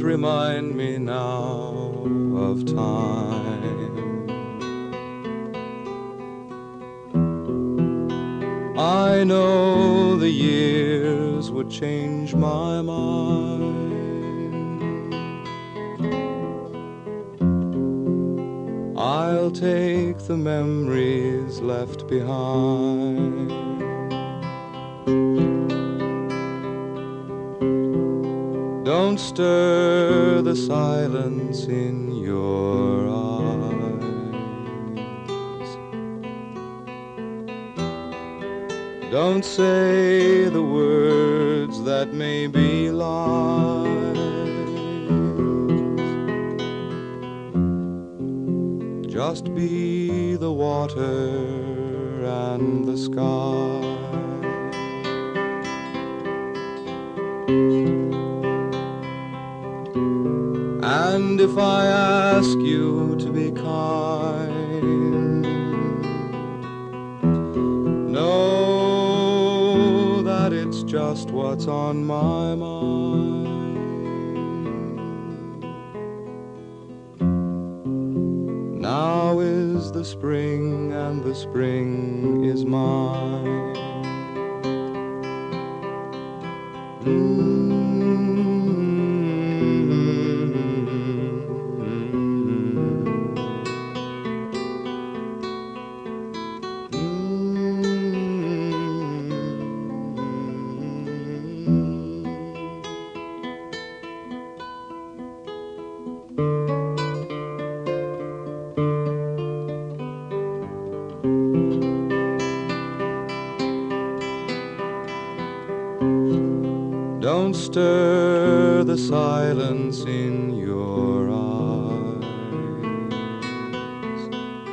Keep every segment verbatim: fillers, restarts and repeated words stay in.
remind me now of time. I know the years would change my mind. I'll take the memories left behind. Don't stir the silence in your eyes. Don't say the words that may be lies. Just be the water and the sky. And if I ask you to be kind, know that it's just what's on my mind. Now is the spring and the spring is mine. Mm. Don't stir the silence in your eyes.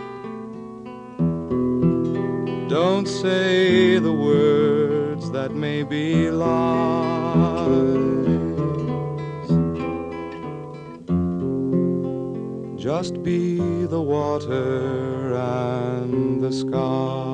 Don't say the words that may be lies. Just be the water and the sky.